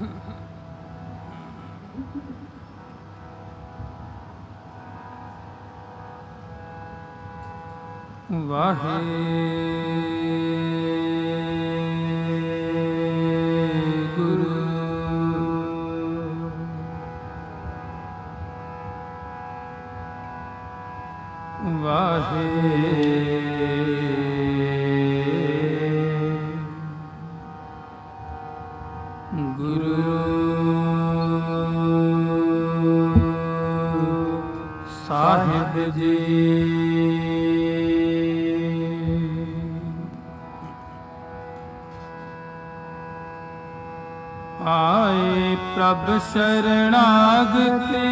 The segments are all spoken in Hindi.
वाहेगुरु वाहेगुरु साहिब जी। आए प्रभ शरणागति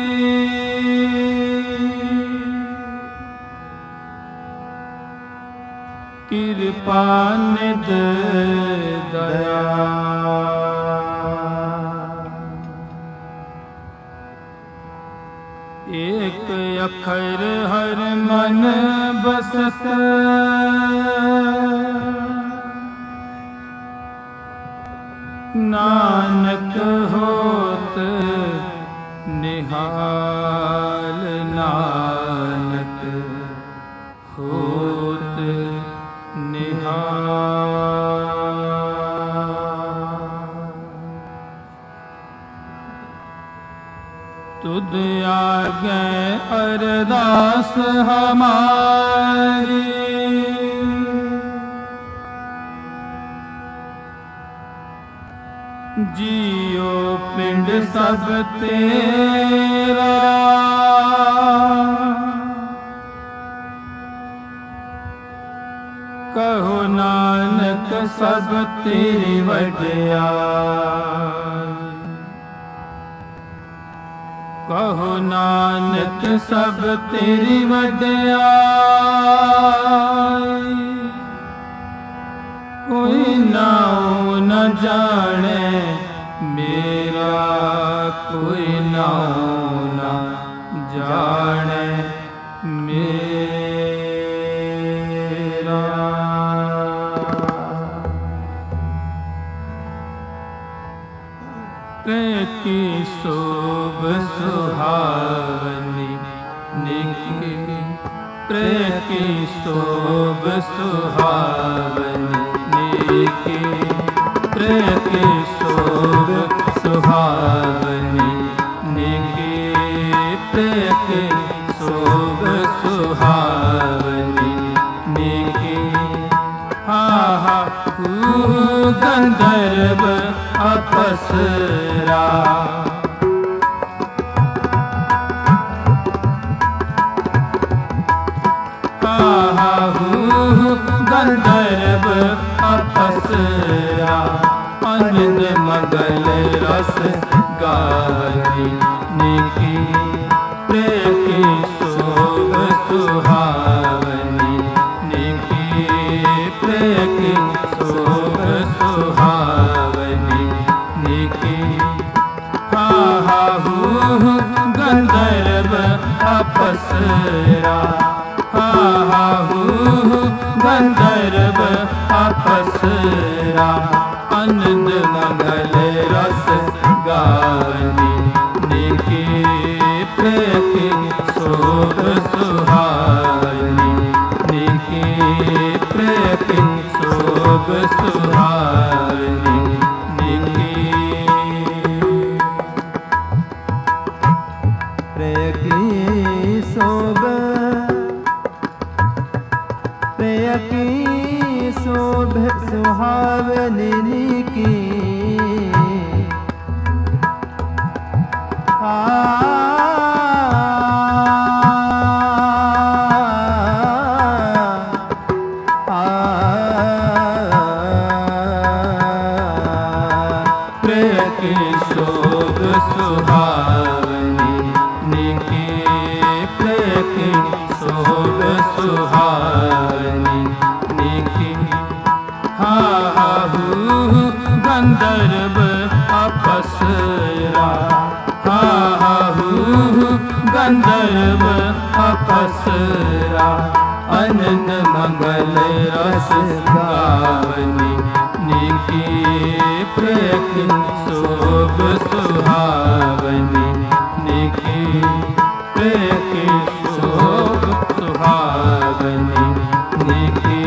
कृपा निध दया। एक अखर हर मन बसत नानक होत निहाल। नानक होत निहाल। तुद आगे अरदास हमारी जियो पिंड सब तेरा। कहो नानक सब तेरी वड्याई। कहो नानक सब तेरी वड्याई। कोई नाऊ न जाने मेरा, कोई नाऊ न जाने मेरा। की शोभ सुहावनी निकी। प्रेम की शोभ सुहावनी निकी। प्रेम की शोभ सुहावनी निकी। प्रेम की शोभ सुहावनी निकी। हा हा गंधर्व अपसरा। गंधर्व अपसरा। आनंद मंगल रस गावनी निकी। प्रेम की शोभ सुहावनी निकी। प्रेम की शोभ सुहावनी निकी। गंधर्व अपसरा। गंधर्व अपसरा। आनंद मंगल रस गावनी निकी। प्रेम की शोभ सुहावनी निकी। प्रेम की शोभ सुहावनी निकी। प्रेम की शोभ सुहावनी निकी। प्रेम की शोभ सुहावनी निकी। प्रेम की शोभ सुहावनी निकी। गंधर्व अपसरा। गंधर्व अपसरा। आनंद मंगल रस गावनी निकी। प्रिय शोभ सुहावनी निकी प्रिय शोभ सुहावनी निकी।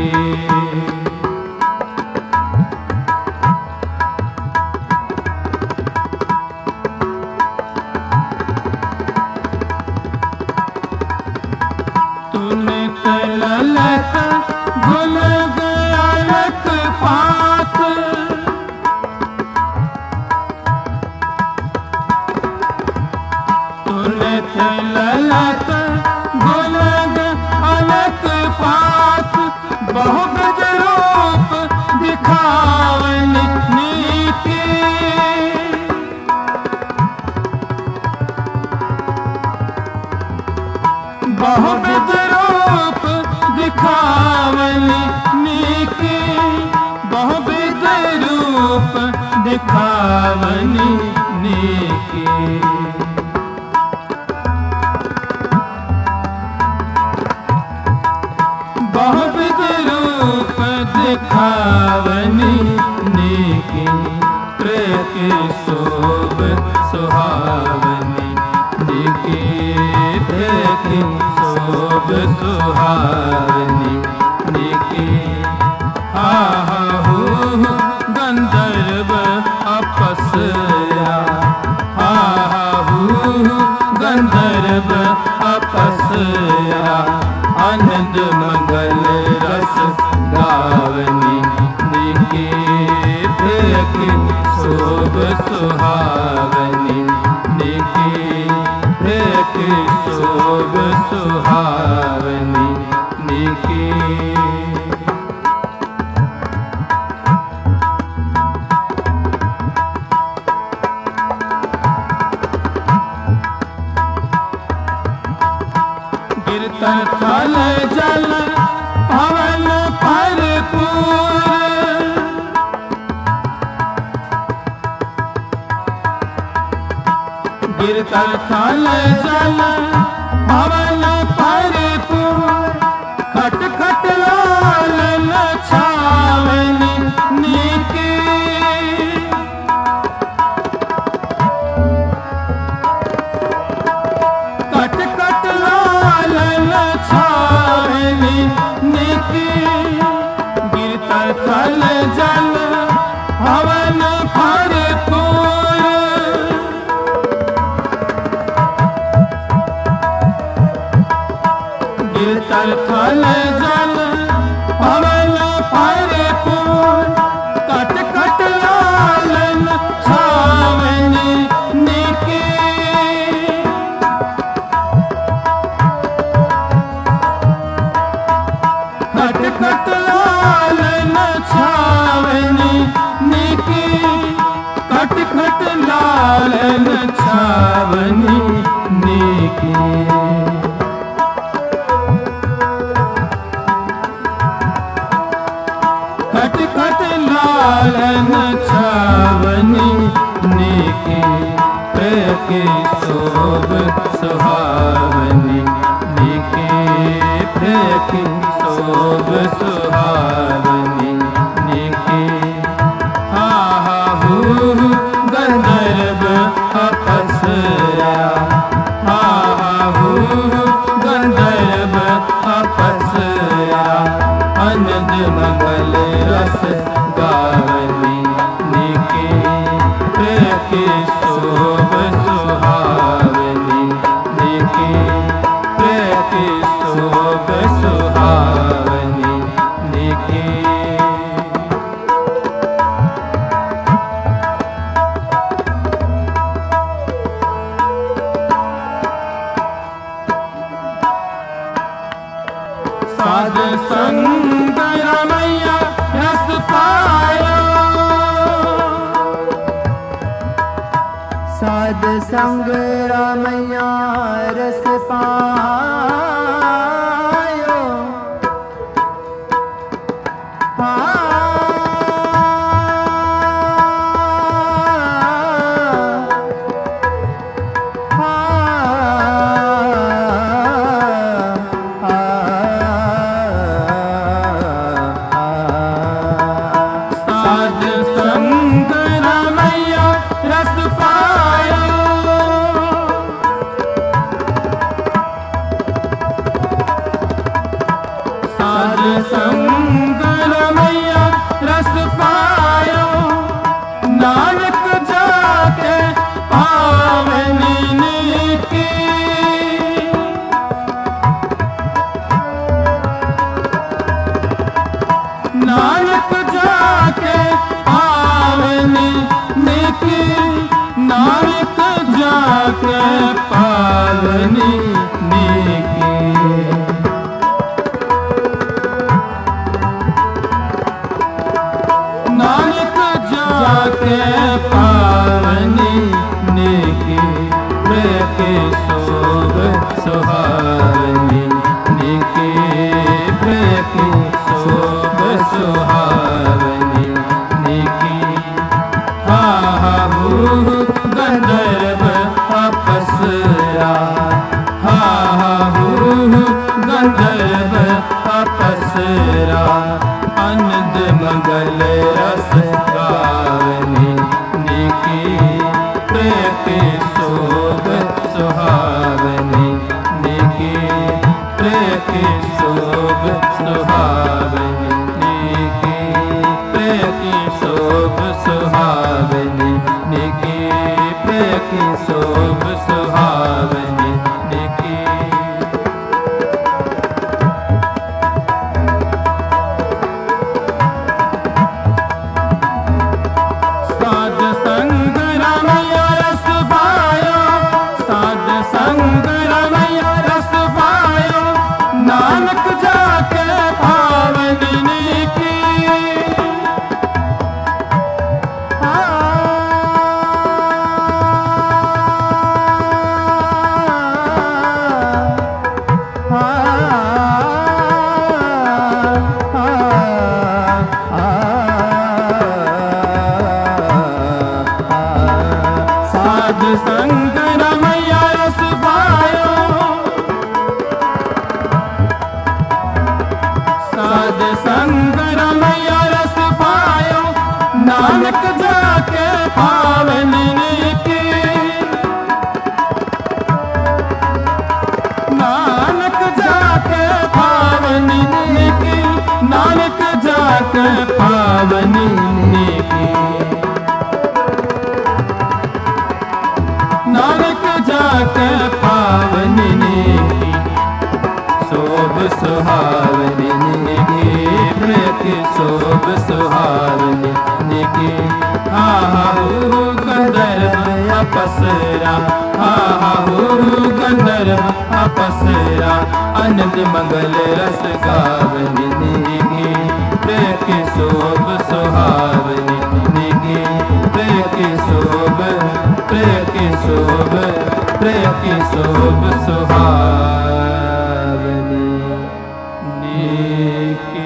तूने ललक गुल गयालक पात तूने ललक गुल गयालक पात बहुविध रूप दिखावनी नीति। बहुविध रूप दिखावनी नीकी बहुविध रूप दिखावनी नीकी। बहुविध रूप दिखावनी नीकी प्रिय शोभ सुहावनी निकी प्रिय शोभ सुहावनी निकी। आहू गंधर्व अपसरा आहू गंधर्व अपसरा आनंद मंगल रस गावनी निकी प्रिय शोभ सुहावनी निकी प्रिय शोभ सुहावनी निकी। गिरतर थल जल पवन भरपूर गिरतर थल जल पवन भरपूर खट खट लाल छावनी नीकी। खट खट लाल छावनी निकी गिरतर थल जल पवन भरपूर गिरतर थल जल पवन भरपूर कट कट लाल छावनी निकी। खट खट लाल छावनी निकी खट खट लाल छावनी निकी। खट खट लाल छावनी निकी प्रिय शोभ सुहावनी निकी प्रिय शोभ सुहावनी निकी। आहू गंधर्व अपसरा आहू गंधर्व अपसरा आनंद मंगल रस गावनी निकी प्रिय शोभ सुहावनी निकी प्रिय शोभ सुहावनी निकी। साध संग रमैया रस पायो साध संग रमैया रस पायो साध संग के पावनी नेकी प्रिय की शोभ सुहावनी नेकी प्रिय की शोभ सुहावनी नेकी हा हा हू गंधर्व अपसरा हा हा हू गंधर्व अपसरा आनंद मंगल रस गावनी नेकी प्रिय की शोभ सुहावनी नेकी प्रिय की शोभ सुहावनी नेकी प्रिय की शोभ सुहावनी नेकी प्रिय की शोभ सुहावनी नेकी नानक जाके पावनी नेकी साध संग रमैया रस पायो साध संग रमैया रस पायो नानक जाके पावनी नेकी नानक जाके पावनी नेकी नानक जाके पावनी नेकी नानक जाके पावनी नेकी शोभ सुहावनी नेकी प्रिय की शोभ सुहावनी नेकी हा हा हू गंधर्व अपसरा हा हा हू गंधर्व अपसरा आनंद मंगल रस गावनी नेकी प्रिय की शोभ सुहावनी नेकी प्रिय की शोभ प्रिय की शोभ प्रिय की शोभ सुहावनी नेकी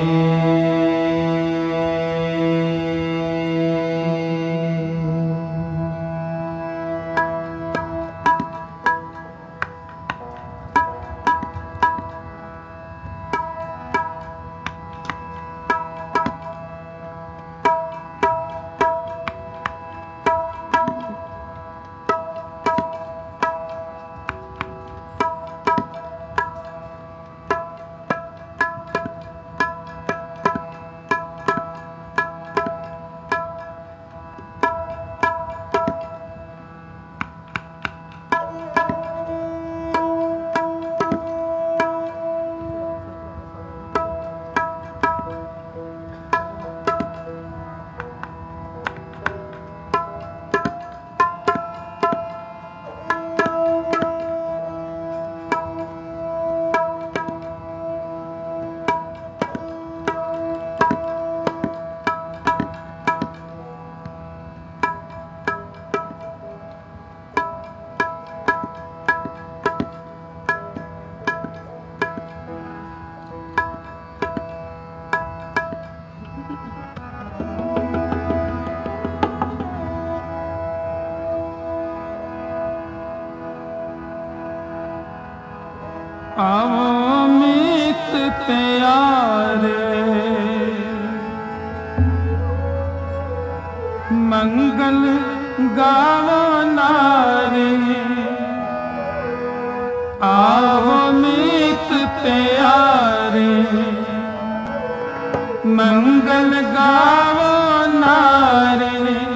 आओ मीत प्यारे मंगल गावो नारे आओ मीत प्यारे मंगल गावो नारे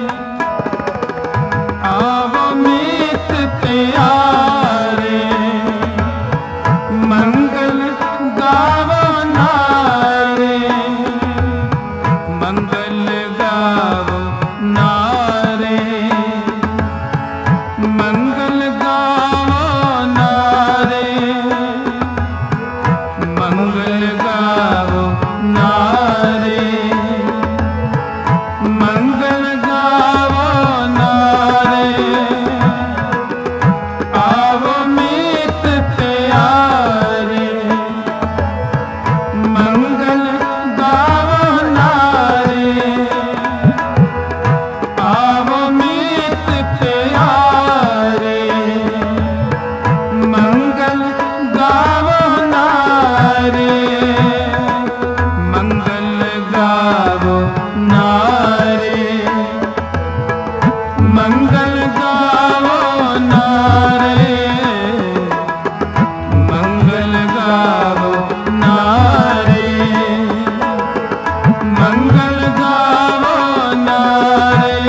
आओ मीत प्यारे मंगल गावो नारे मंगल गावो नारे मंगल गावो नारे मंगल गावो नारे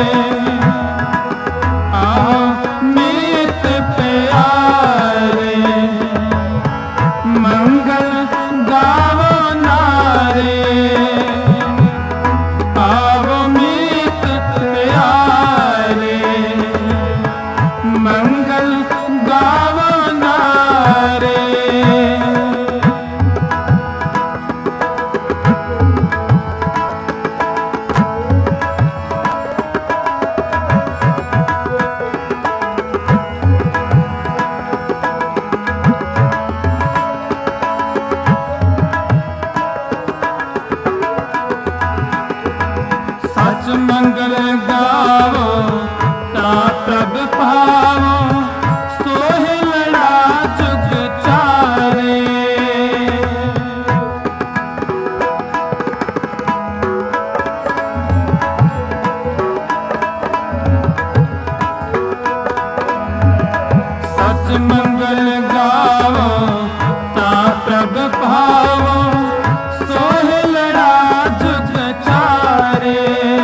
आओ मीत प्यारे, मंगल गावो नारे। आओ मीत प्यारे, मंगल गावो नारे। सच मंगल गावो ता प्रभ पावो, सोहि लड़ा जुग चारे। सच मंगल गावो ता प्रभ पावो, सोहि लड़ा जुग चारे।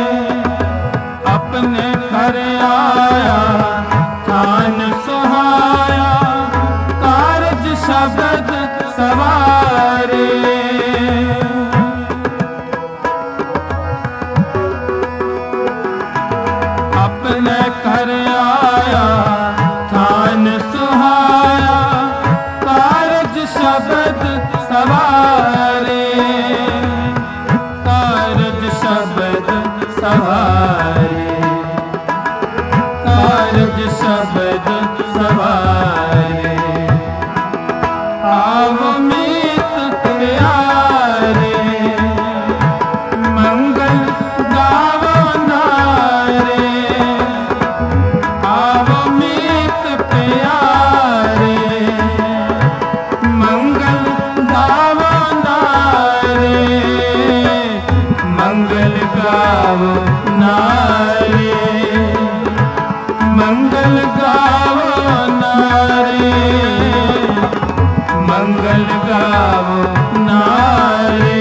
अपने घर आया थान सुहाया, कारज शब्द सवारे। अपने घर आया थान सुहाया, कारज शब्द सवारे। कारज शब्द सवारे, कारज शब्द सवारे। आओ मीत प्यारे, मंगल गावो नारे। आओ मीत प्यारे, मंगल गावो नारे। मंगल गावो नारे, मंगल गावो नारे। मंगल गावो नारे,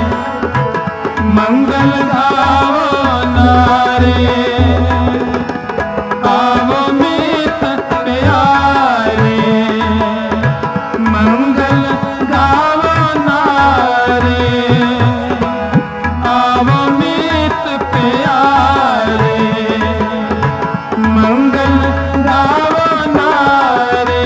मंगल गावो नारे। आओ मीत प्यारे, मंगल गावो नारे। आओ मीत प्यारे, मंगल गावो नारे।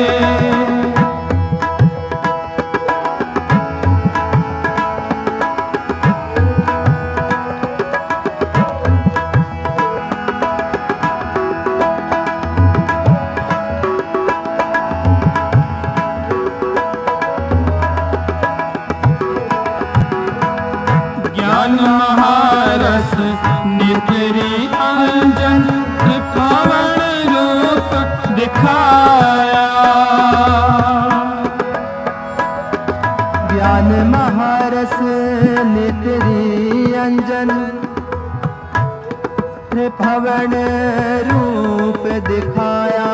ज्ञान महारस नितरी अंजन, त्रिभुवन रूप दिखाया। ज्ञान महारस नितरी अंजन, त्रिभुवन रूप दिखाया।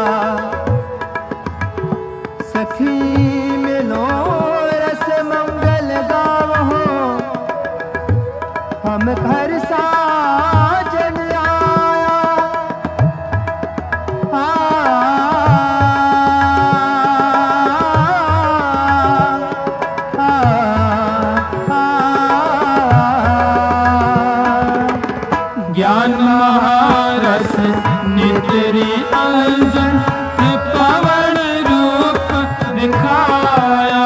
सखी मिलो रस मंगल गावो, हम घर साजन आया। ज्ञान महारस नितरी अंजन, त्रिभुवन रूप दिखाया।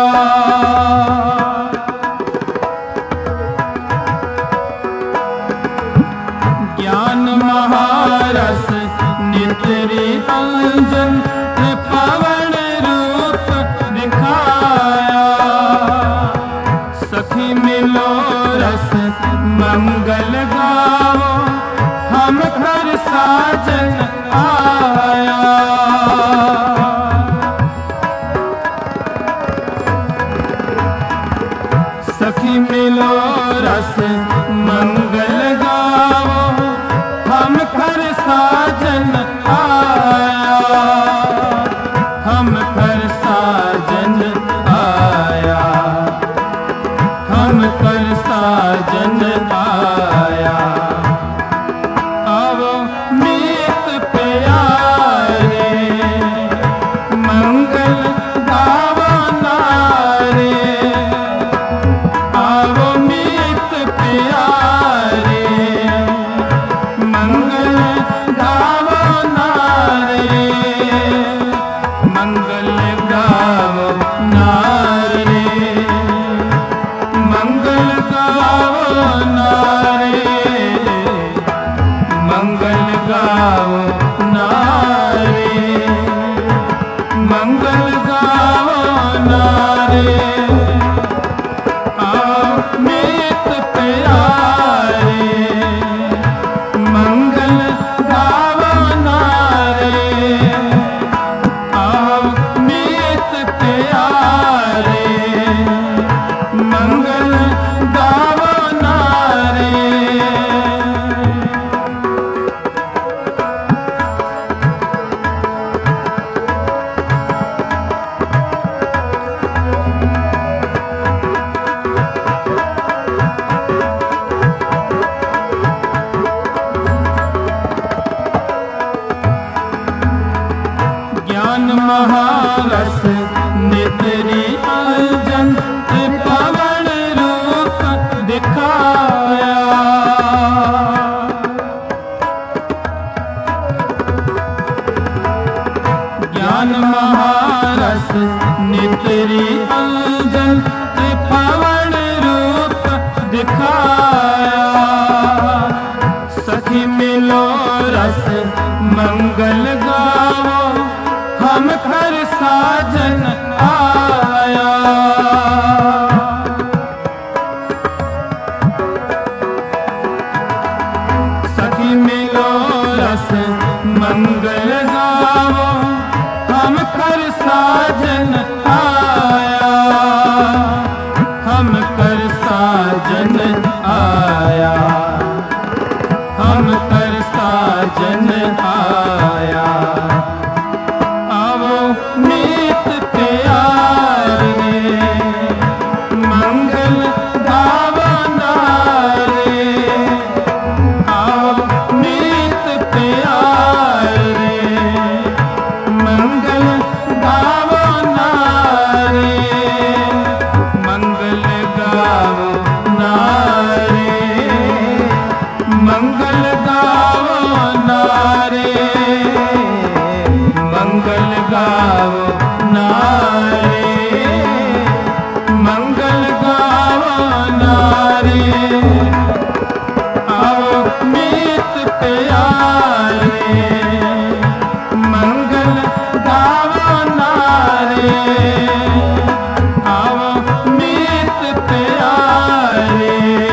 ज्ञान महारस नितरी अंजन, त्रिभुवन रूप दिखाया। सखी मिलो रस मंगल गावो, हम घर साजन आया। सखी मिलो रस मंगल गावो, हम घर साजन आया। गाओ नारे, मंगल गाओ नारे। आओ मीत प्यारे, मंगल गाओ नारे। आओ मीत प्यारे, मंगल गाओ नारे। ज्ञान महारस नितरी अजन पवन रूप दिखाया। ज्ञान महारस नितरी अजन पवन रूप दिखाया। सखी मिलो रस मंगल गाओ, हम घर साजन आया। सखी मिलो रस मंगल गाओ, हम घर साजन आया। हम कर साजन आया, हम कर साजन आया। आओ मीत प्यारे, मंगल गाओ नारे। आओ मीत प्यारे, मंगल गाओ नारे। मंगल गाओ नारे, मंगल गाओ नारे। मंगल गाओ नारे, मंगल गाओ नारे। आओ मीत प्यारे, मंगल गाओ नारे। आओ मीत प्यारे,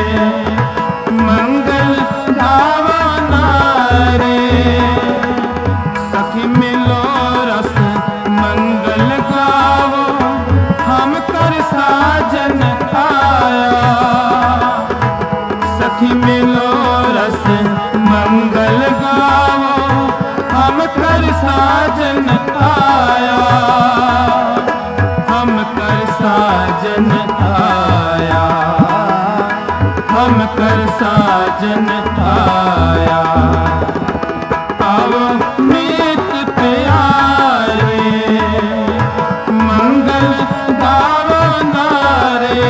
मंगल गाओ नारे। सखी मिलो रस मंगल गाओ, हम कर साजन आया। सखी मिलो रस मंगल गाओ, हम कर साजन आया। हम कर साजन आया, हम कर साजन आया। आओ मीत प्यारे, मंगल गाओ नारे।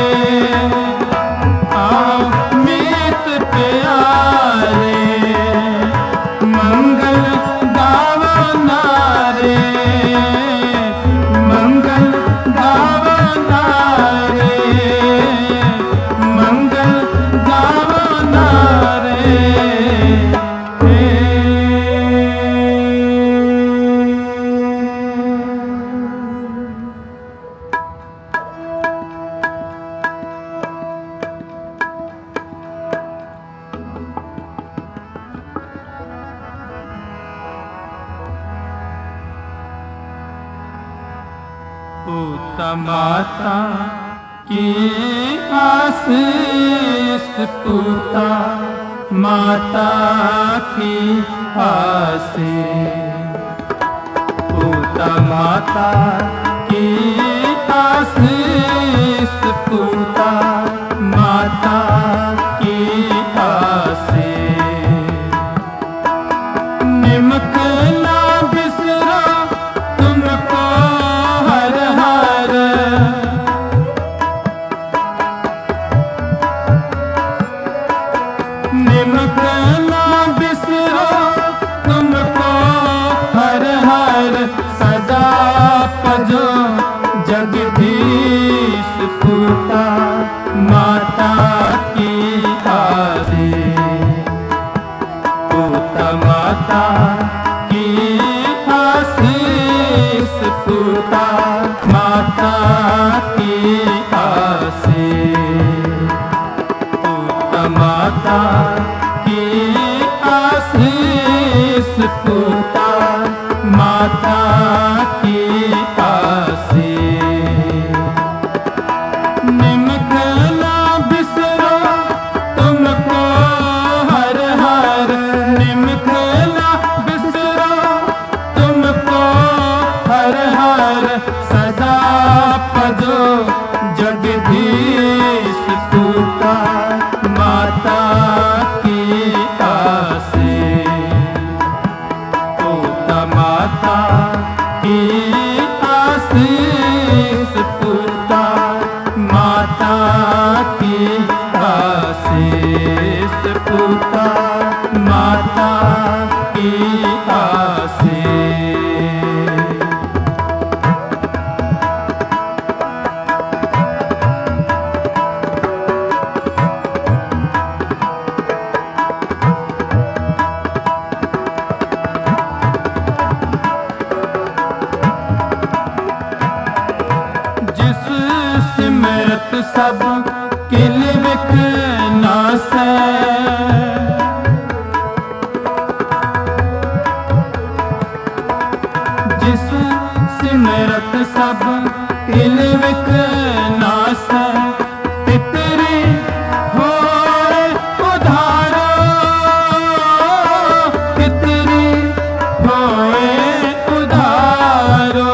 आओ मीत प्यारे, मंगल गाओ नारे। मंगल गाओ नारे, मंगल गाओ नारे। पूता माता की आशीष, पूता माता की आशीष। पूता माता की आशीष, पूता माता की आशीष। निमक ना बिसरा तुमको हर हर, निमक ना बिसरा तुमको हर हर। सदा पजो जगदीश, पूता माता की आशीष पूता माता की आशीष पूता माता की आशीष पूता माता की आशीष निमक ना बिसरो तुमको हर हर निमक ना बिसरो तुमको हर हर सदा पजो जगदीश पूता माता की आशीष पूता माता की आशीष पूता माता की आशीष पूता माता की आशीष जिस सिमरत सब किल विख नासै जिस सिमरत सब किल विख नासै तितरी होए उधारो तितरी होए उधारो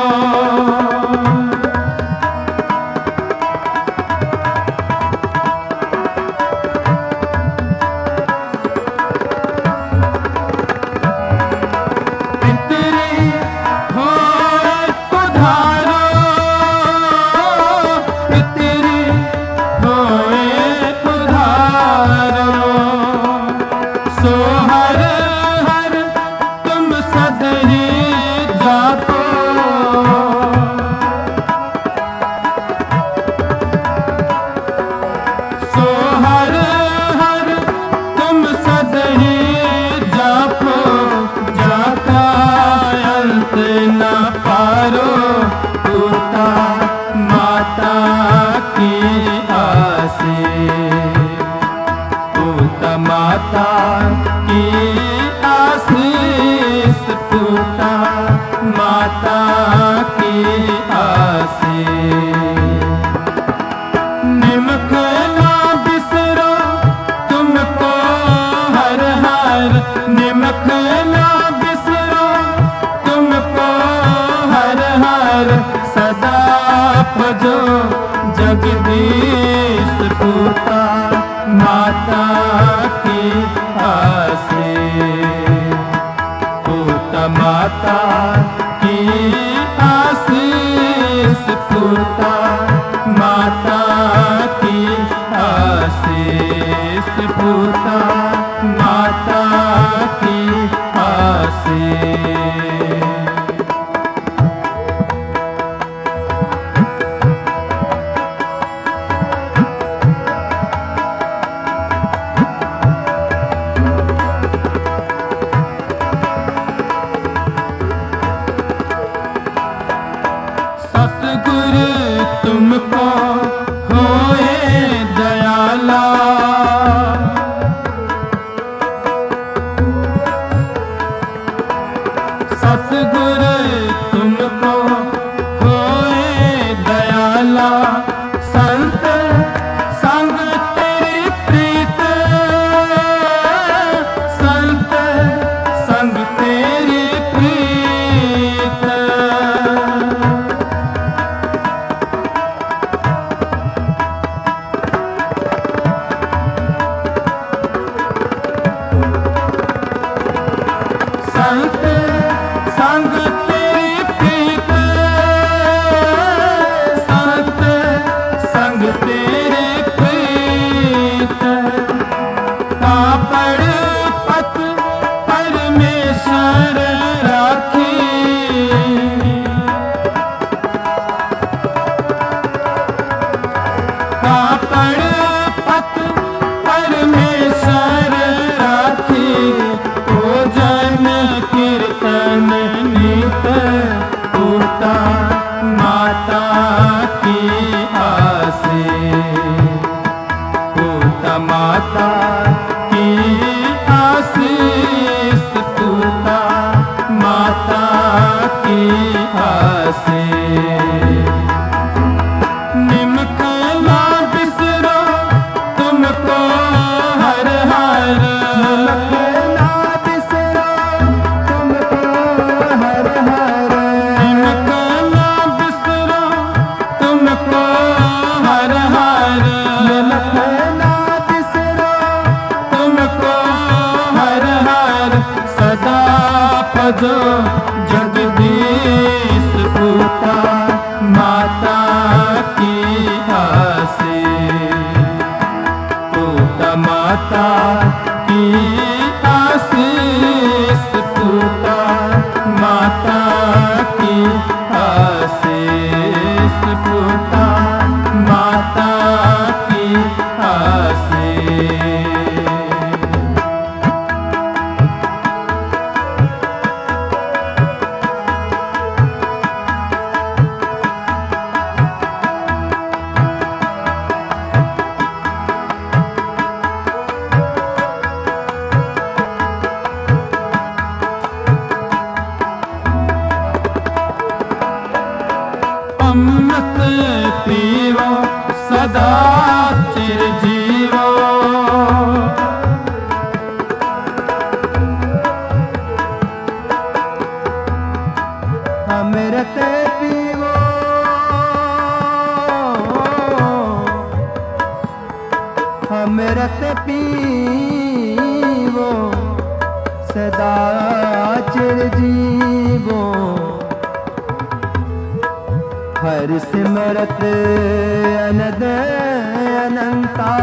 सो हर हर तुम सदरी जाको सो हर हर तुम सदरी जाको जाका अंत न पारो पूता माता की आशीष पूता माता की आशीष पूता माता की आशीष निमक ना बिसरो तुमको हर हर निमक ना बिसरो तुमको हर हर सदा भजो जगदीश पूता माता की आशीष पूता माता की आशीष पूता माता की आशीष पूता माता की आशीष सतगुरु तुमको होए दयाला सतगुरु तुमको होए दयाला संत संग तेरी प्रीत संत संग तेरी प्रीत संत संग तेरी प्रीत संत संग तेरी प्रीत कापड़ पत परमेश्वर राखी कापड़ पत परमेश्वर राखी ओ जो जगदीश पूता माता की आसे पूता माता की आशीष पूता माता की आशीष पूता माता की आशीष। अमृत पीवो सदा चिरजीवो अमृत पीवो अमृत पीवो सदा चिरजीवो हर सिमरत अनद अनंता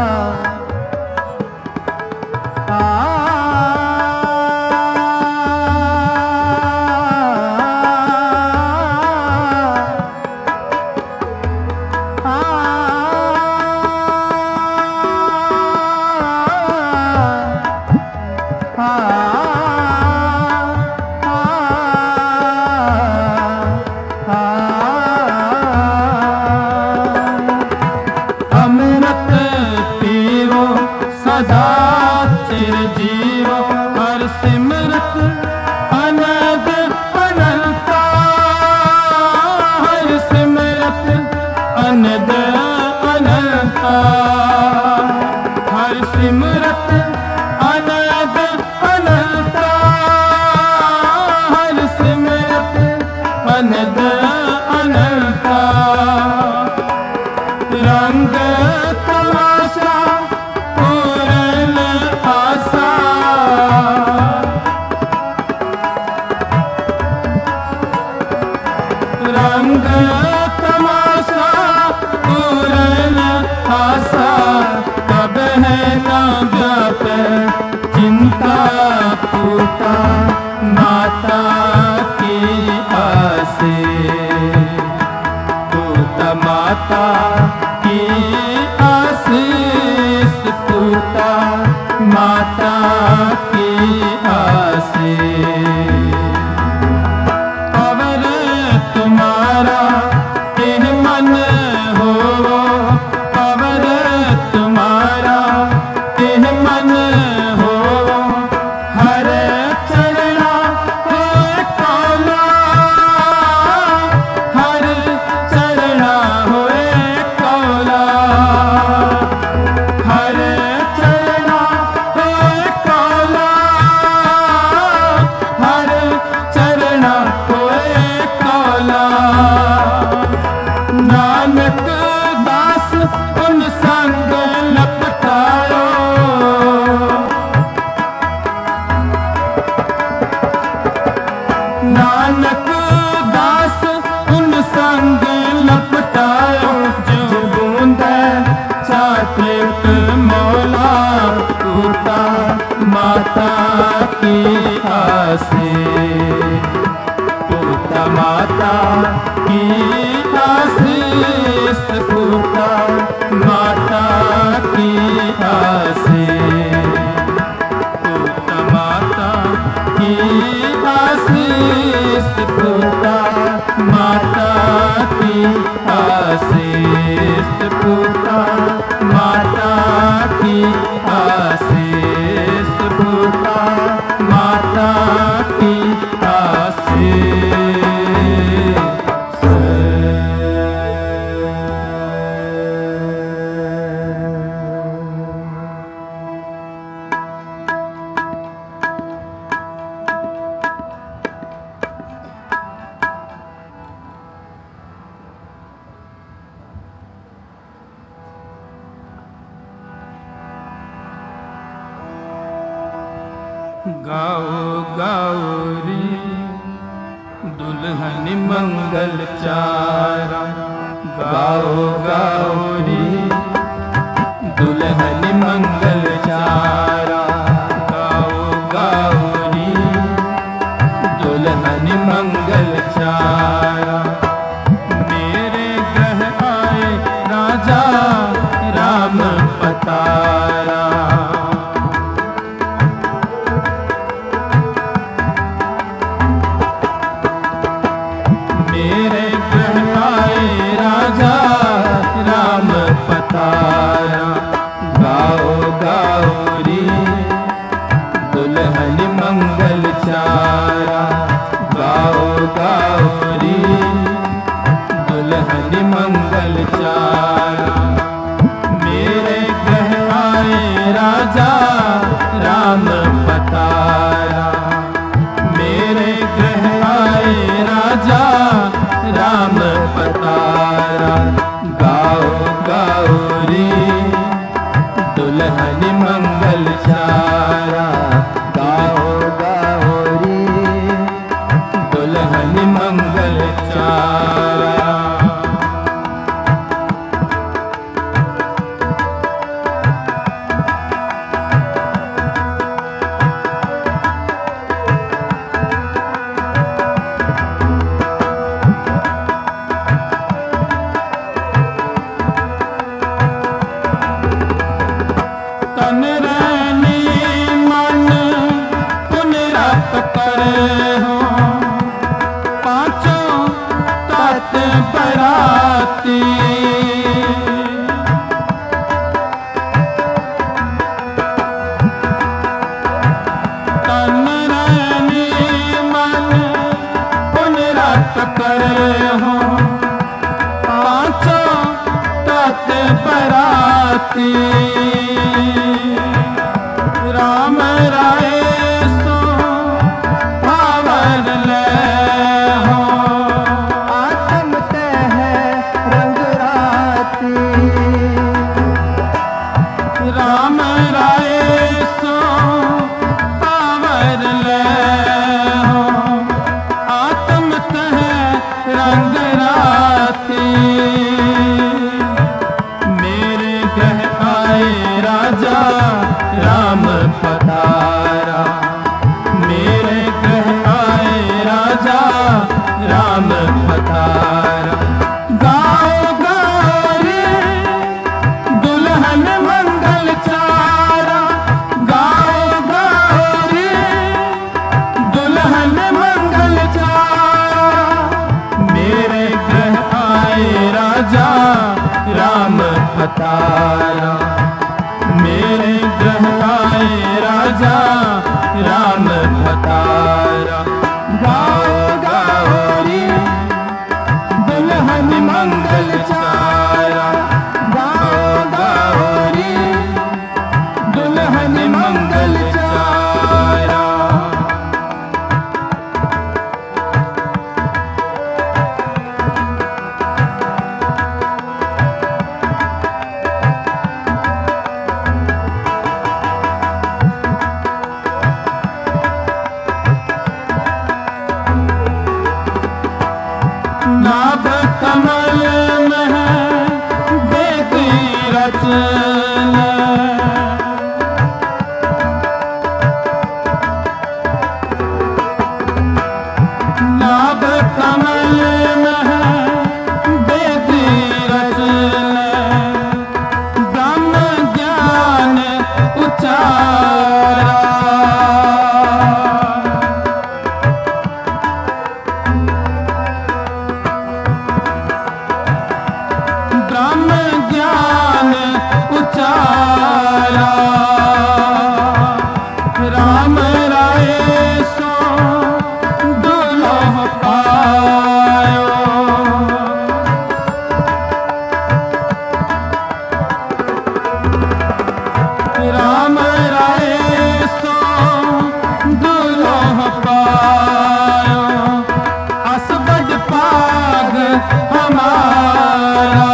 सदा चिरजीव हर सिमरत अनद अनंता हर सिमरत अनद अनंता हर सिमरत अनद अनंता हर सिमरत अनद अनंता रंग तमाशा रंग तमाशा पूरन आशा कब है ना व्याप चिंता पूता माता की आसे पूता माता की आशीष पूता माता की आसे। तुम्हारा यह मन हो अवर तुम्हारा यह मन हो हर चरणा है कौला हर चरणा होए कौला हर चरणा है कौला हर चरणा होए नानक दास उन संग लपटायो नानक दास उन संग लपटायो जो बूंद चातक मौला पूता माता की आसे पूता माता की आशीष पूता माता की आशीष पूता माता की आशीष पूता माता की आशीष पूता माता की आशीष पूता माता की आशीष। गाओ गाओ रे दुल्हन मंगल चारा गाओ गाओ रे, दुल्हन मंगल चारा गाओ गाओ रे, दुल्हन मंगल चारा। मेरे ग्रह आए राजा राम पतारा, मेरे ग्रह आए राजा राम पतारा। गाओ गाओ रे, दुल्हन मंगल चारा गाओ गाओ रे, दुल्हन मंगल चारा। मेरे ग्रह आए राजा राम पतारा, मेरे ग्रह आए राजा राम पतारा। गाओ गाओ रे, दुल्हन मंगल चारा गाओ गाओ रे, दुल्हन मंगल चारा। तन रहनी मन पुनरत करे हो, पांचों तत् बराती। तन रहनी मन पुनरत करे हो, पांचों तत् बराती। राम राय सो पावर ले हो, आत्म तह रंग राती। राम राय सो पावर ले हो, आत्म तह रंग राती। मेरे ग्रह आए राजा राम पतारा, मेरे ग्रह आए राजा राम पतारा। गाओ गाओ रे, दुल्हन मंगल चारा गाओ गाओ रे, दुल्हन मंगल चारा। मेरे ग्रह आए राजा राम पतारा, मेरे ग्रह आए राजा राम पतारा। गाओ गाओ रे, दुल्हन मंगल चारा गाओ गाओ रे, दुल्हन मंगल चारा। नाभ कमल में बेटी रचना, नाभ कमल में बेटी रचना। ब्रह्म ज्ञान उचारा, ब्रह्म ज्ञान उचारा। राम राय सो दुल्ह पायो, राम राय सो दुल्ह पायो। असबद पाग हमारा,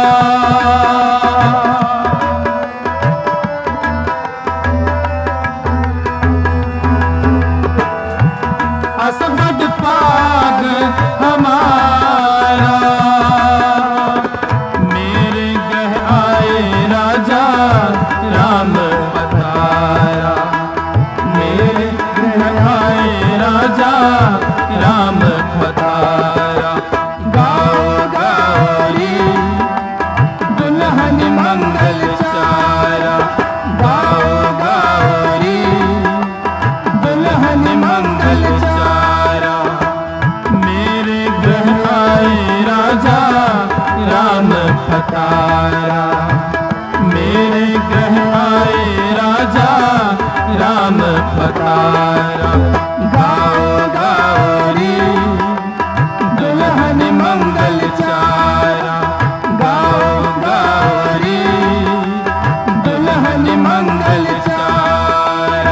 राजा राम पधारा। गाओ गाओ रे दुल्हन मंगल चारा। गाओ गाओ रे दुल्हन मंगल चारा। मेरे घर आए राजा राम पधारा। मेरे घर आए राजा राम पधारा। गाओ गाओ रे दुल्हन मंगल चारा। गाओ गाओ रे दुल्हन मंगल चारा।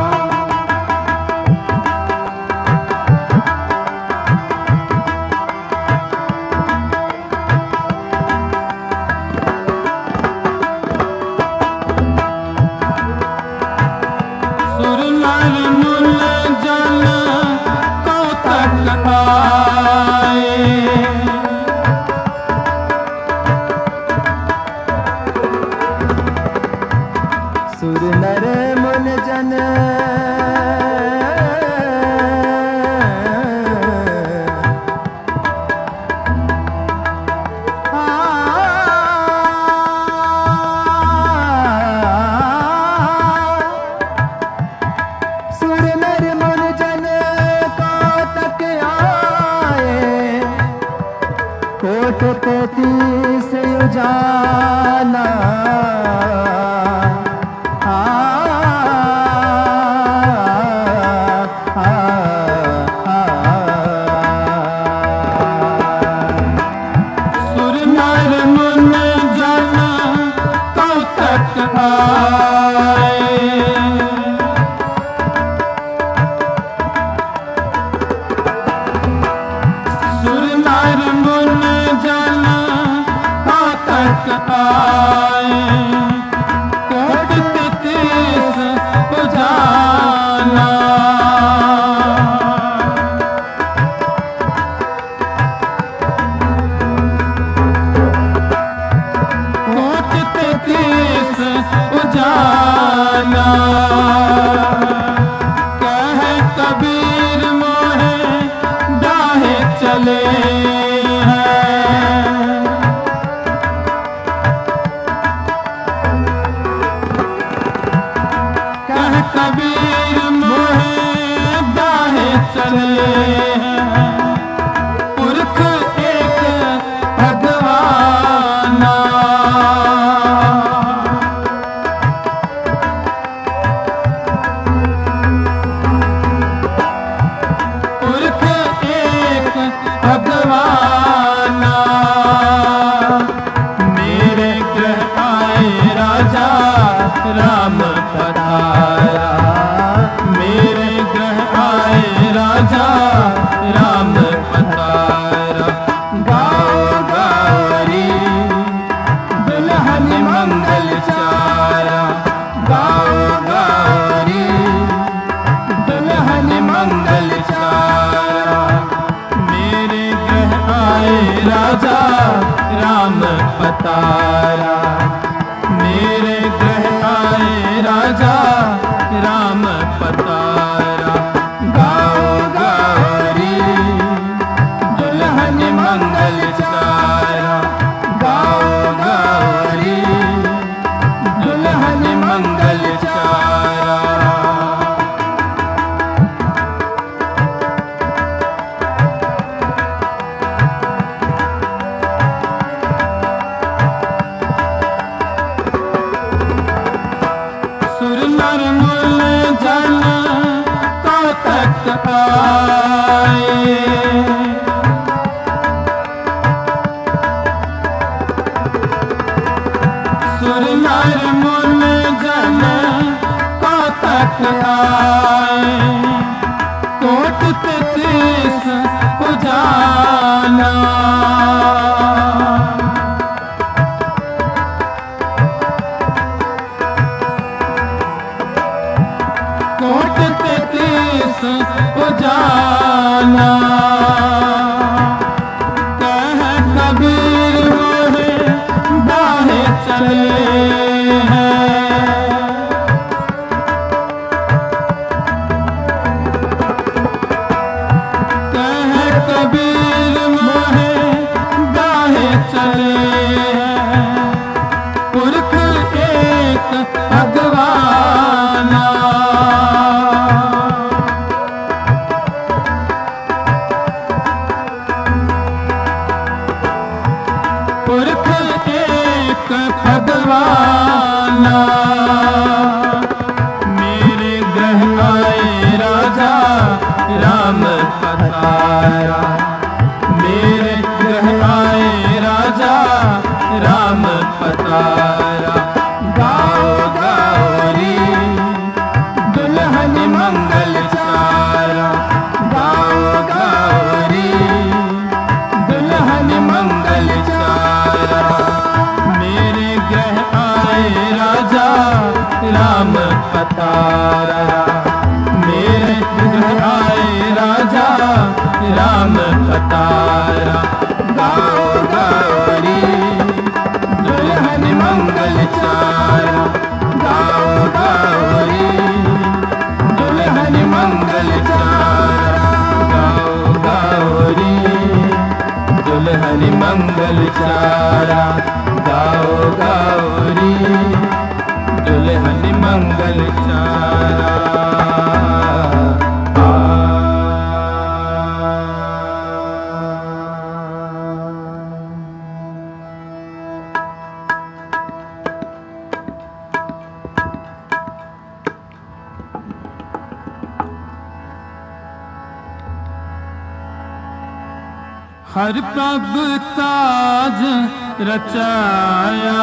सुर नर मुल जन कौतक आए। सुर नर मुन जन सुर नर मुन जन कौतक आए। कोट 33 उजाला। सुर नर मुन जन कौतक आए। सुर नर मुन जन कौतक आए। कोट 33 उजाला। कोट 33 उजाला। कह कबीर मोहे डाहे चले हैं। कह कबीर मोहे डाहे चले हैं। पुरख एक भगवाना। पुरख एक भगवाना। मेरे घर आए राजा राम पधारा। मेरे घर आए राजा राम पधारा। गाओ गाओ रे दुल्हन मंगल चारा। गाओ गाओ रे दुल्हन मंगल चारा। मेरे घर आए राजा राम पधारा। मेरे घर आए राजा राम पधारा। गाओ गाओ रे दुल्हन मंगल चारा। गाओ गाओ रे दुल्हन मंगल चारा। सुर नर मुल जन कौतक आए। सुर नर मुल जन कौतक आए। कोट 33 उजाला। कोट 33 उजाला। कह कबीर मोहे डाहे चले हैं। जाना। मेरे ग्रह आए राजा राम पधारा। मेरे ग्रह आए राजा राम पधारा। गाओ गाओ रे दुल्हन मंगल चारा। गाओ गाओ रे दुल्हन मंगल चारा। मेरे ग्रह आए राजा राम पधारा। मेरे ग्रह आए राजा राम पधारा। गाओ गाओ रे दुल्हन मंगल चारा। गाओ गाओ रे दुल्हन मंगल चारा। गाओ गाओ रे दुल्हन मंगल चारा। गाओ गाओ रे दुल्हन मंगल चारा। हर पग ताज रचाया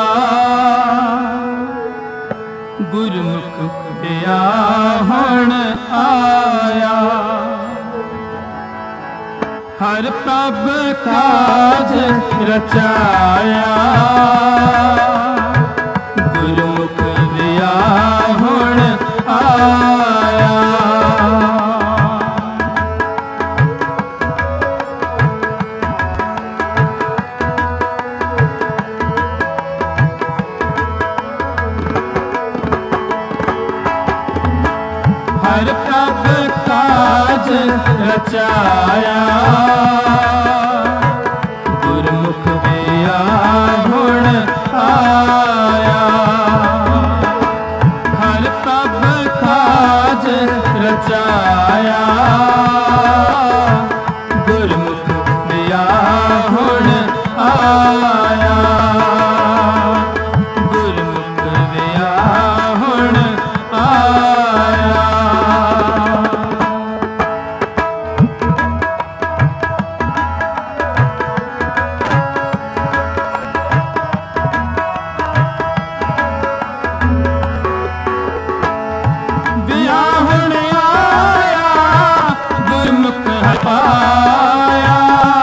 गुरमुख ब्याहण आया। हर पग ताज रचाया गुरमुख ब्याहण आया। हर प्रभ काज रचाया गुरमुख ब्याहुण आया। हर प्रभ काज रचाया गुरमुख ब्याहुण आया। गुरमुख ब्याहुण आया। ब्याहुण आया गुरमुख पाया।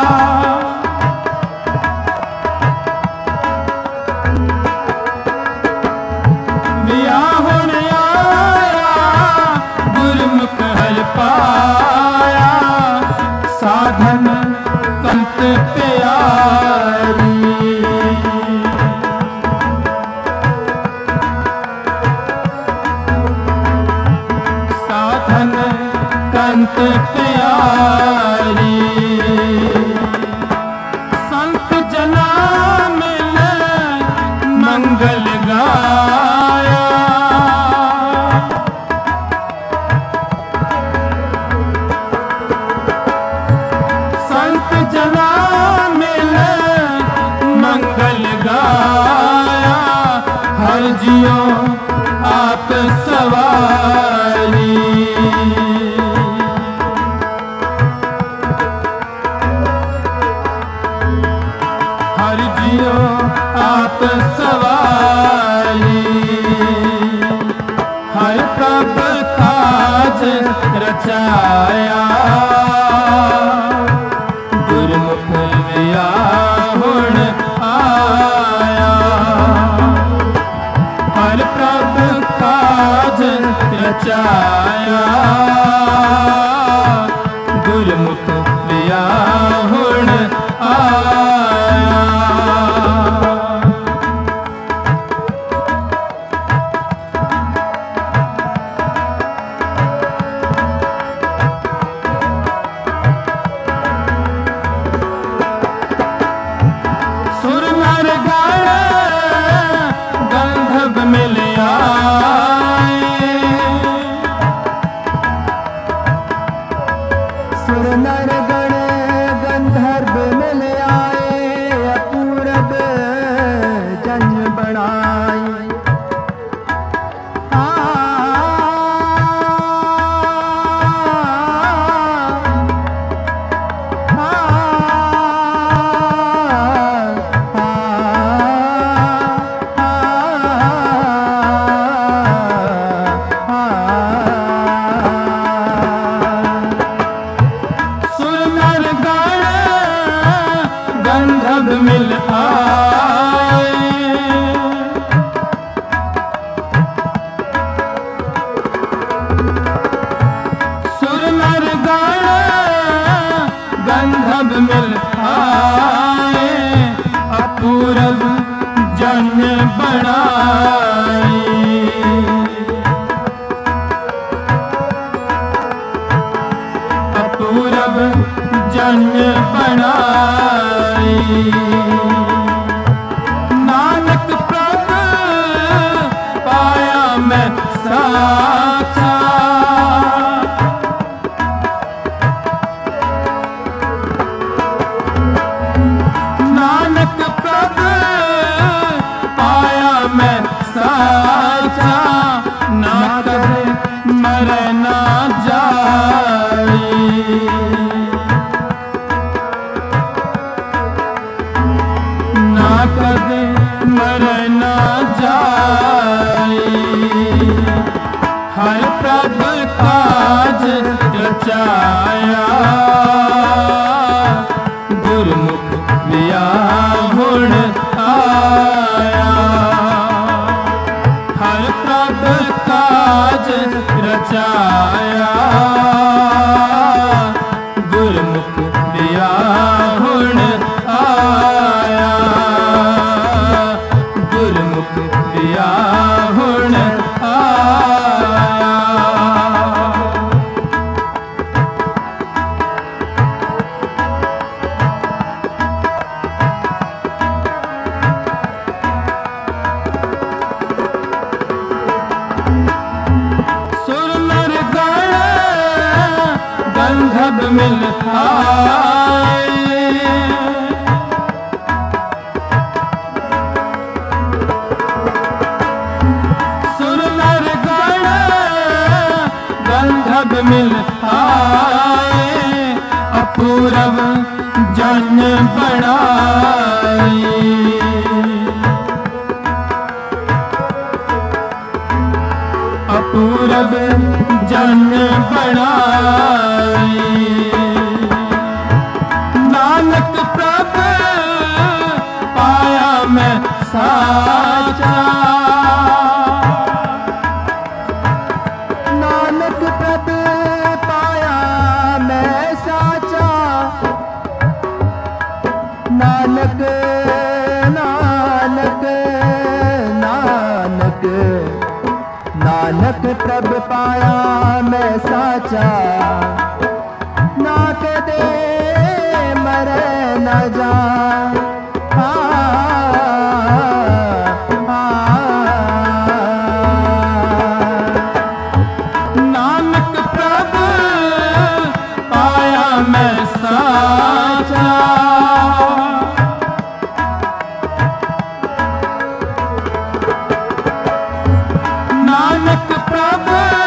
ब्याहुण आया गुरमुख हर पाया। साधन कंत प्यारी। साधन कंत प्यारी। संत जना मिल मंगल गाया। संत जना मिल मंगल गाया। हर जियो आप सवारी। हर जियो आप सवारी। हर प्रभ काज रचाया गुरमुख ब्याहुण आया। हर प्रभ काज रचाया गुरमुख ब्याहुण आया। सुर नर गण गंधर्व मिल आए। सुर नर गण गंधर्व मिल आए। अपूर्व जन्म बनाई। गंधर्व मिल आए। सुर नर गण गंधर्व मिल आए, अपूर्व जन बनाए। अपूर्व जन बनाए। नानक प्रभ पाया मैं साचा। नानक प्रभ पाया मैं साचा, ना कदे मरे ना जाए। ना कदे मरे ना जाए। हर प्रभ काज रचाया, गुरमुख व्याहुण आया। हर प्रभ काज रचाया, गुरमुख व्याहुण आया। गुरमुख व्याहुण आया। सुर नर गण गंधर्व मिल आए। सुर नर गण गंधर्व मिल आए, अपूर्व जन बनाए। अपूर्व जन बनाए। नानक प्रभ पाया मैं साचा। नानक प्रभ पाया मैं साचा। नानक नानक नानक नानक प्रभ पाया मैं साचा। ना कदे मरे न जा। नानक प्रभ पाया मैं साचा। नानक प्रभ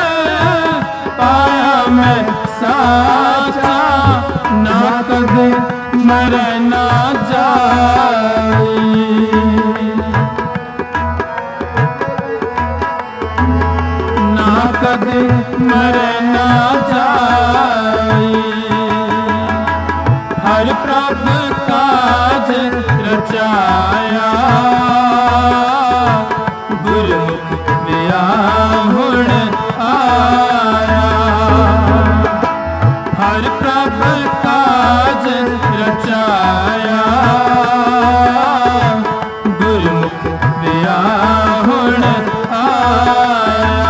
पाया मैं साचा, ना कदे मरे ना जाए। ना कदे मरे ना जाए। हर प्रभ काज रचाया, गुरमुख व्याहुण आया। हर प्रभ काज रचाया, गुरमुख व्याहुण आया।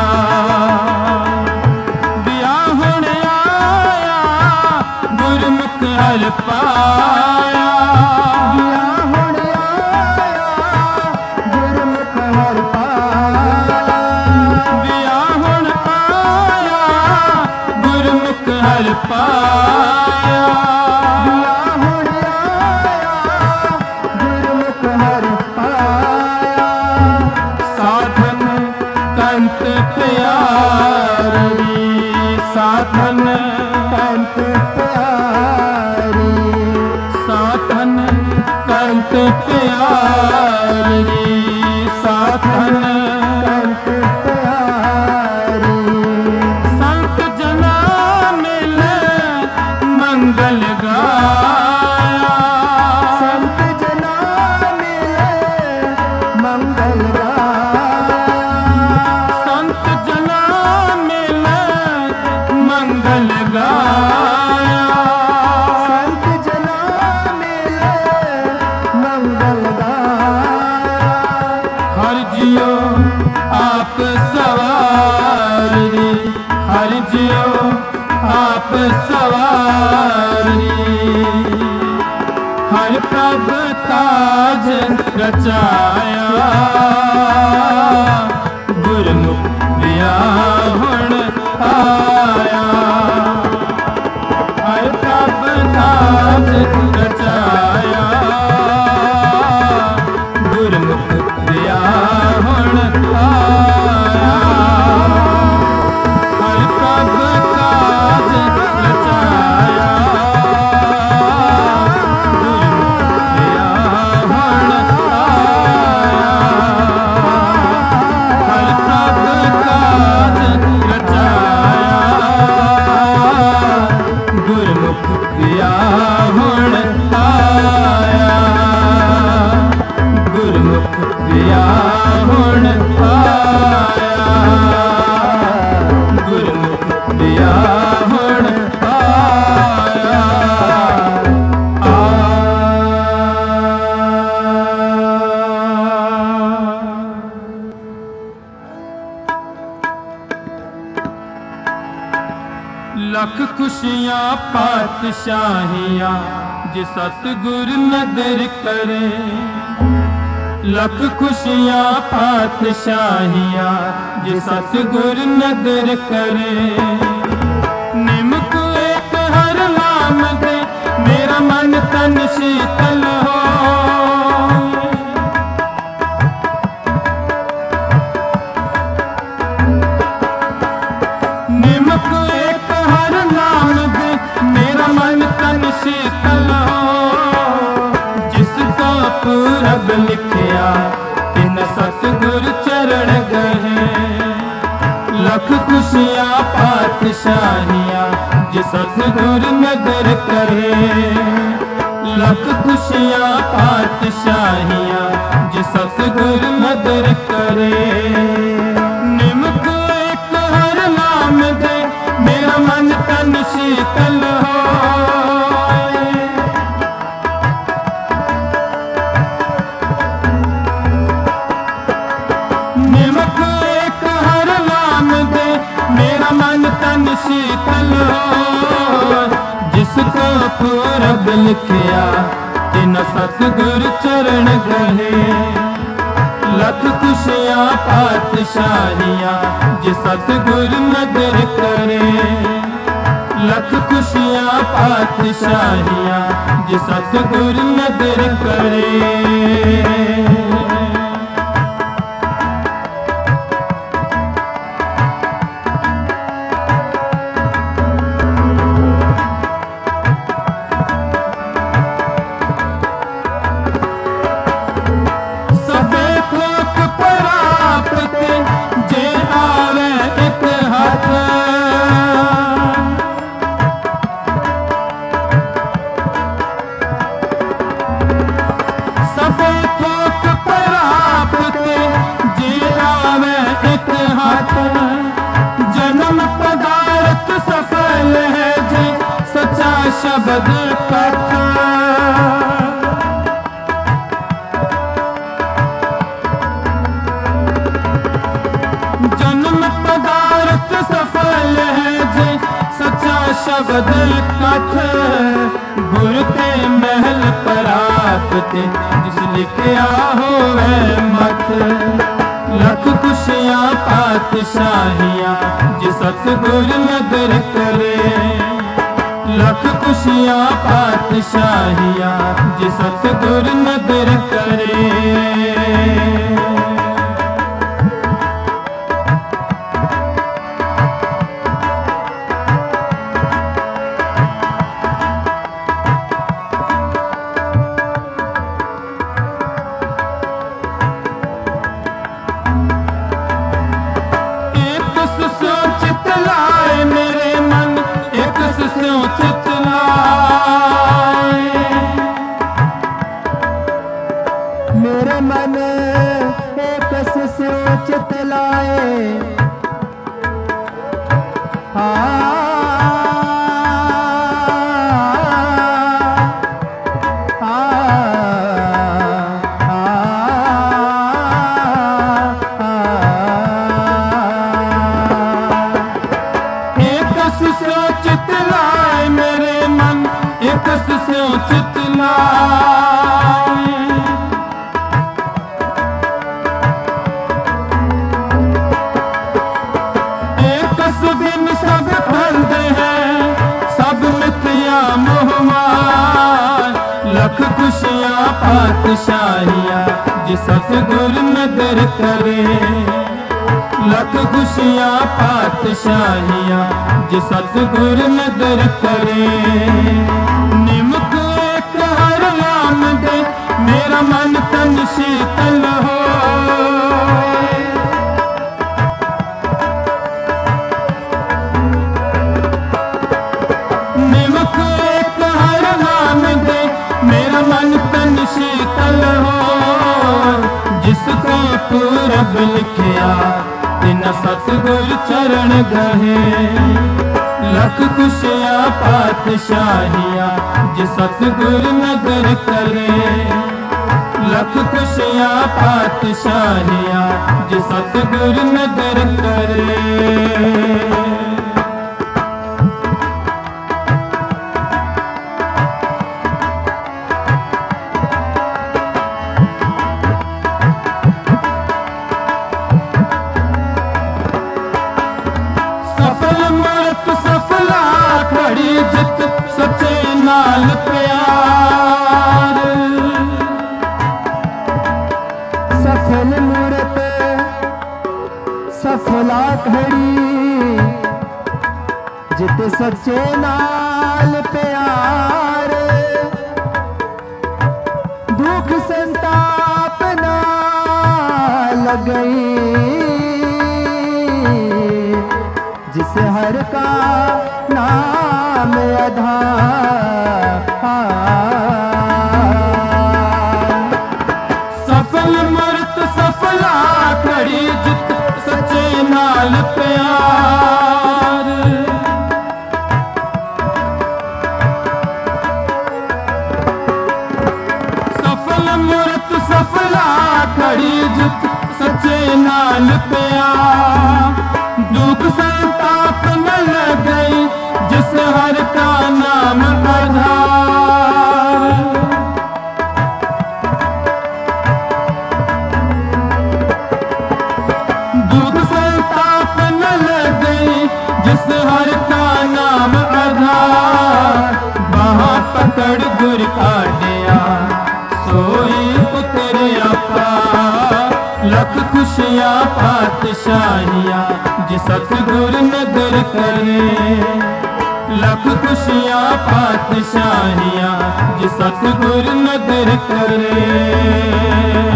व्याहुण आया, गुरमुख हर पाया। व्याहुण आया, गुरमुख हर पाया। व्याहुण आया, गुरमुख हर पाया। व्याहुण आया, गुरमुख हर पाया। साधन कंत प्यारी, साधन कंत प्यारी। साधन कंत प्यारी। साधन कंत प्यारी। संत जना मिले मंगल गाया। संत जन आप सवारी। हर प्रभ काज रचाया, गुरमुख वियाहण आया। हर प्रभ काज रचाया, गुरमुख वियाहण आया। हर प्रभ काज रचाया, गुरमुख वियाहण आया। गुरमुख वियाहण आया, गुरमुख वियाहण आया। लख खुशियाँ पातशाहियाँ जे सतगुर नदर करे। लख खुशियाँ पातशाहियाँ जे सतगुर नदर करे। निमक एक हर नाम दे, मेरा मन तन शीतल हो। निमक एक हर नाम दे, मेरा मन तन शीतल हो। जिसका पूरब लिखिया तिन सतगुर चरण गए। लख खुशियाँ पातशाहियाँ जे सतगुर नदर करे। लख खुशियाँ पातशाहियाँ जे सतगुर नदर करे। निमक एक हर नाम दे, मेरा मन तन शीतल हो। निमक एक हर नाम दे, मेरा मन तन शीतल हो। जिसको पूरब लिखिया तिन सतगुर चरण गए। लख खुशियाँ पातशाहियाँ जे सतगुर नदर करे। लख खुशियाँ पातशाहियाँ जे सतगुर नदर करे। जन्म पदार्थ सफल है जी, सच्चा शब्द कथा। जन्म पदार्थ सफल है जी, सच्चा शब्द कथा। गुर के महल प्राप्त जिस लिखिया होवे मत। लख खुशियाँ पातशाहियाँ जे सतगुर नदर करे। लख खुशियाँ पातशाहियाँ जे सतगुर नदर करे। मेरे मन एक चित लाए। एक चित कस से चित लाए। एक कस बिन सब फंदे हैं, सब मिथ्या मोहमान। लख खुशियां पातशाहियां जिस सतगुर नदर करे। लख खुशियां पातशाहियां जिस सतगुर नदर करे। निमक एक हर नाम दे, मेरा मन तन शीतल हो। निमक एक हर नाम दे, मेरा मन तन शीतल हो। जिसको पूरब लिखिया तिन सतगुर चरण गहे। लख खुशियां पातशाहियां जिस सतगुर नदर करे। लख खुशियां पातशाहियां जिस सतगुर नदर करे। जित सच्चे नाल प्यार। सफल मूरत सफला घड़ी, जित सच्चे नाल प्यार। दुख संताप ना लगई, जिस हर का नाम आधार। सफल मूरत सफला खड़ी, जित सच्चे नाल प्यार। सफल मूरत सफला खड़ी, जित सच्चे नाल प्यार। दुख संताप न लगई, जिस हर का नाम आधार। दुख संताप न लगई, जिस हर का नाम आधार। बाहां पकड़ गुर काढ़िया, सोई उतरिया पार। लख खुशियां पातशाहियां जिस सतगुर नदर करे। लख खुशियां पातशाहियां जिस सतगुर नदर करे।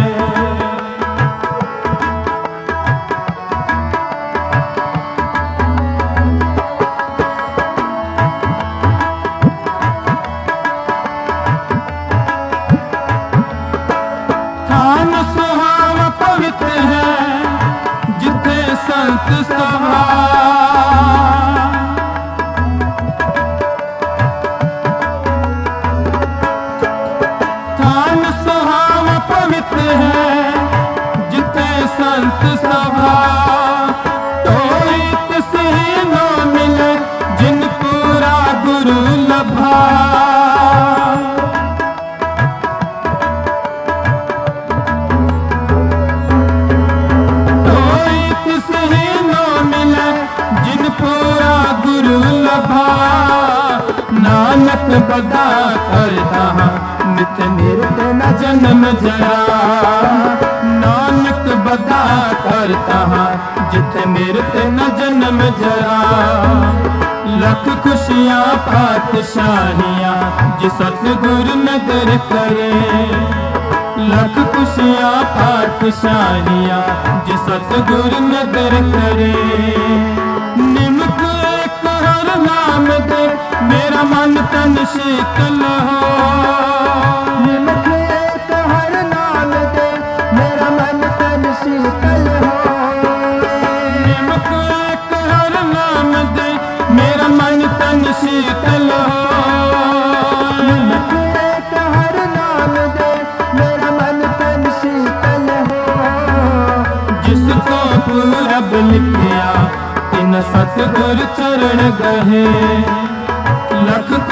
थान सुहावा पवित्र है, जिथे संत सभा। थान सुहावा पवित्र है, जिथे संत सभा। तोई तिसे न मिले, जिन पूरा गुरु लभा। नानक बदा करता नित निरत न जन्म जरा। नानक बदा करता जित निरत न जन्म जरा। लख खुशियां पातशाहियां जिस सतगुर नदर करे। लख खुशियां पातशाहियां जिस सतगुर नदर करे। निमक एक हर नाम दे, मेरा मन तन शीतल हो। निमक एक हर नाम दे, मेरा मन तन शीतल हो। निमक एक हर नाम दे, मेरा मन तन शीतल हो। निमक एक हर नाम दे, मेरा मन तन शीतल हो। जिसको पूरब लिखिया तिन सतगुर चरण गहे। लख खुशियां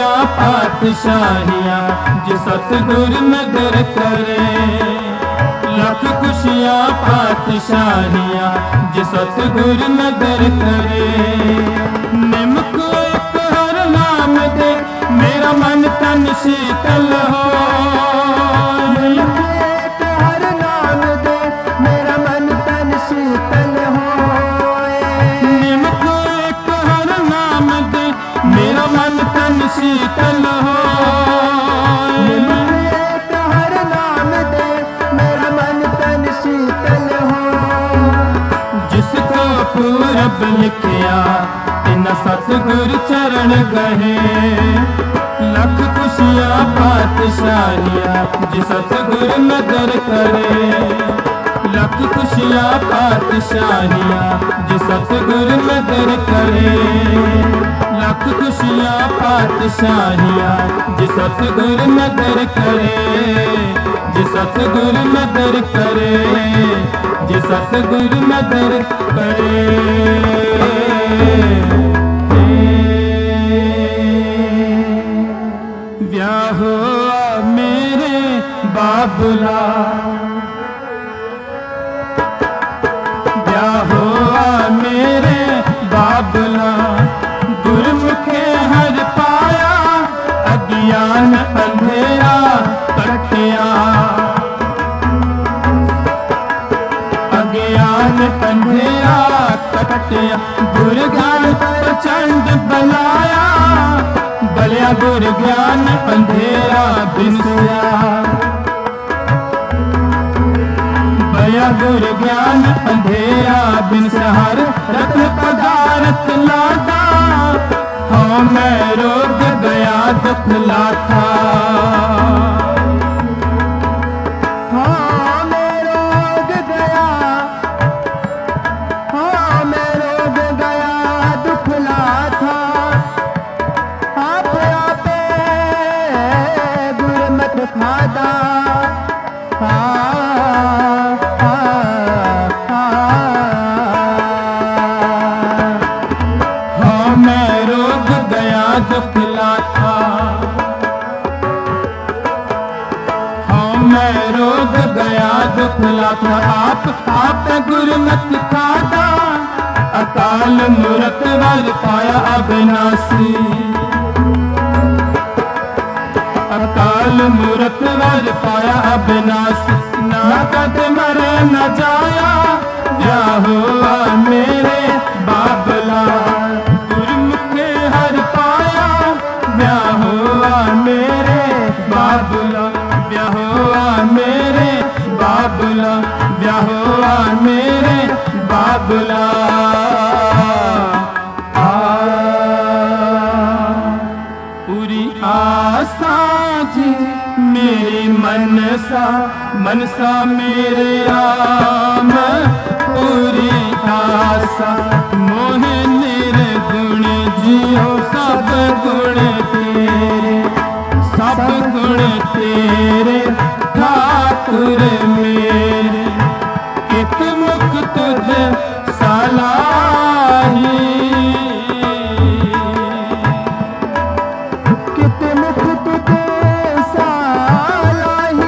खुशियाँ पातशाहियाँ जो सतगुर नदर करे। लख खुशियाँ पातशाहियाँ जो सतगुर नदर करे। निमक एक हर नाम दे मेरा मन तन शीतल हो। निमक एक हर नाम दे मेरा मन तन शीतल हो। निमक एक हर नाम दे मेरा मन तन शीतल हो। निमक एक हर नाम दे मेरा मन तन शीतल हो। जिसको पूरब लिखिया तिन सतगुर चरण गहे। लख खुशियाँ पातशाहियाँ जिस सतगुर नदर करे। लख खुशियाँ पातशाहियाँ जिस सतगुर नदर करे। लख खुशियाँ पातशाहियाँ जिस सतगुर नदर करे। जिस सतगुर नदर करे। जिस सतगुर नदर करे। ब्याह हुआ मेरे बाबुला। ब्याह हुआ मेरे बाबुला। गुरमुखे हर पाया अज्ञान अंधेरा कटिया। अज्ञान अंधेरा कटिया। गुर ज्ञान प्रचंड बलाया। बलिया गुर ज्ञान अंधेरा बिनसया। बलिया गुर ज्ञान अंधेरा बिनसया। हर रत्न पदार्थ लादा हाँ मैं रोग गया दुख लाथा। हाँ मैं रोग गया। हाँ मैं रोग गया दुख लाथा। आपे गुरमत खादा। हाँ मैं रोग गया दुख लाथा। हाँ मैं रोग गया दुख लाथा। आप गुरमत खादा अकाल मूरत वर पाया अविनाशी। अकाल मूरत वर पाया अविनाशी। ना कद मरे न जाया ब्याह हुआ मेरे बाबला। गुरमुखे हर पाया ब्याह हुआ मेरे बाबला। ब्याह हुआ मेरे बाबला। ब्याह हुआ मेरे बाबला। पूरी आस्था जी मेरी मनसा। मनसा मेरे राम पूरी आशा। मोहे निर्गुण जियो सब गुण तेरे। सब गुण तेरे ठाकुर मेरे। कित मुख तुझ सलाही। कित मुख तुझे सालाही।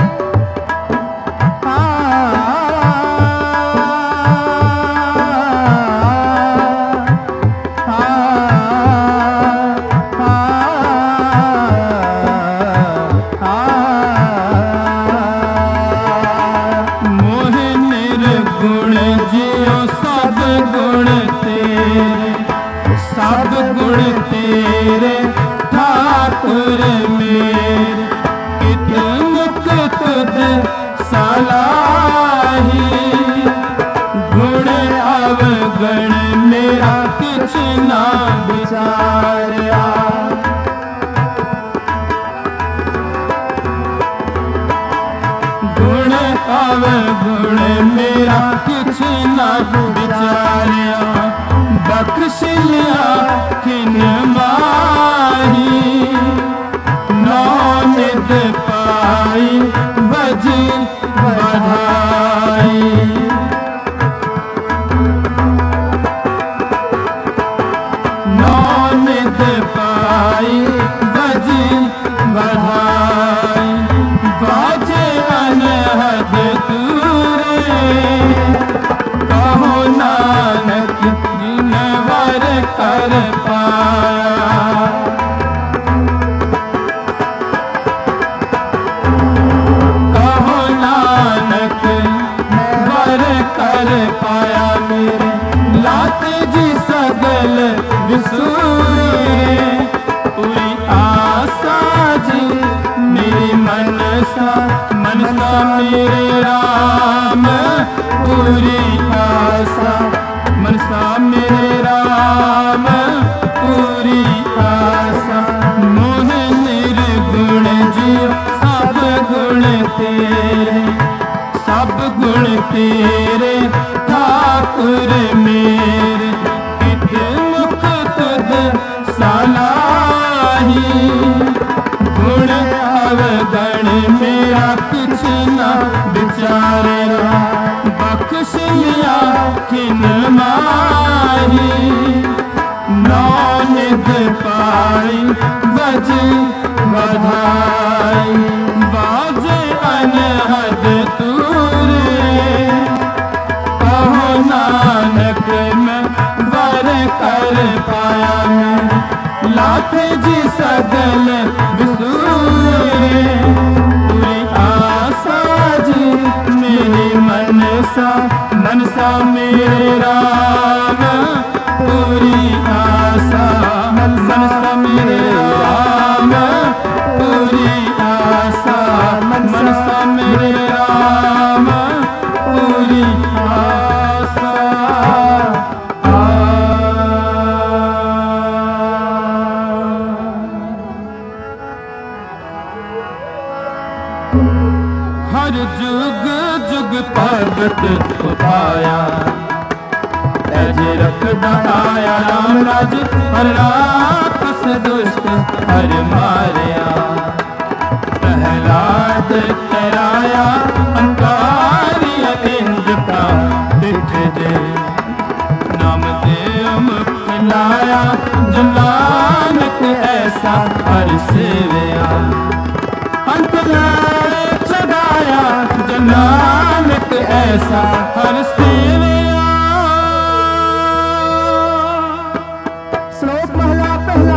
मोहे निर्गुण जियो सब गुण तेरे। सब गुण तेरे ठाकुर मेरे। कित मुख तुझ सलाही। गुण अवगण मेरा किछ ना विचारा। गुण अवगुण मेरा किछ ना विचारिया। बख्श लिया किन माही। नौनिध पाई बज बधाई। नौनिध पाई पूरी आशा मनसा मेरे राम पूरी आशा। मोह निर्गुण जियो सब गुण तेरे, सब गुण तेरे ठाकुर मेरे। कित मुख तुध सलाही गुण अवगण मेरा कुछ न विचारा। बख्श लिया किन माही नौनिध पाई बज बधाई। बाजे अनहद तूरे कहो नानक मैं वर कर पाया। मैं लाख जी सगल विसूरे पूरी आशा जी मेरी मनसा मनसा मेरे राम पूरी आशा मनसा मेरे राम पूरी आशा मनसा मेरे राम पूरी आशा। हर जुग जुग पर्वत उठाया ऐसे रख दहाया। राम राज हर राक्षस दुष्ट हर मारया। प्रहलाद तराया अंगारिया इंद्र का पिठ दे। नाम दे मुख लाया जो नानक ऐसा हर सेवया। अंत चढ़ाया जो नानक ऐसा हर सेवया। श्लोक पहला पहला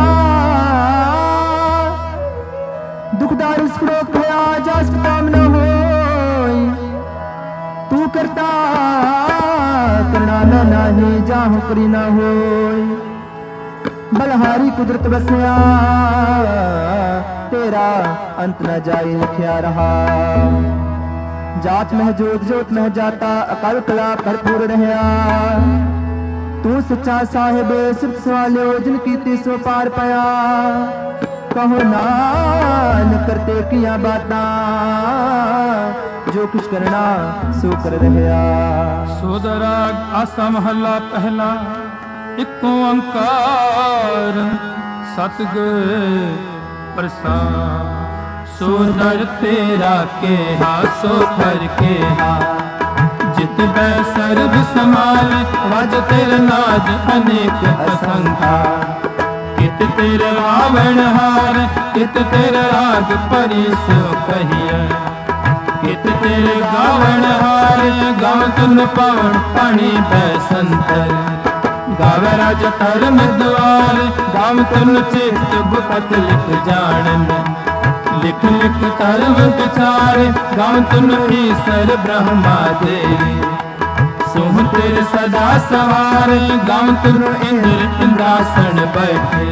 दुखदारी श्लोक भया जस काम न होय। तू करता करना न नाही जाहु करी न होय। बलहारी कुदरत बसया तेरा अंत न जाए लिखिया रहा। जात मह जोत जोत मह जाता अकाल कला भरपूर रहया। तू सच्चा साहिब सिर्फ सवालियो जिन कीती सो पार पाया। कहो नान करते किया बाता जो कुछ करना सो कर रहया। सोदरा आसा महला पहला एक ओंकार सतगुर प्रसाद। सोदर तेरा के सो कर के जित बै सर्व समाल वज तेरे नाज अनेक असंख्या। कित तेरे रावण हार कित तेरे राग परिसो कहिए। कित तेरे गावण हार गाँव तुन पावन पानी बैसंतर। गावे राज धर्म द्वार गाँव तुन चित गुपत लिख जानन। लिख लिख धर्म विचार गाँव तुन ईश्वर ब्रह्मा देवी। सोह तेरे सदा सवार गाँव तुन इंद्र इंद्रासन बैठे।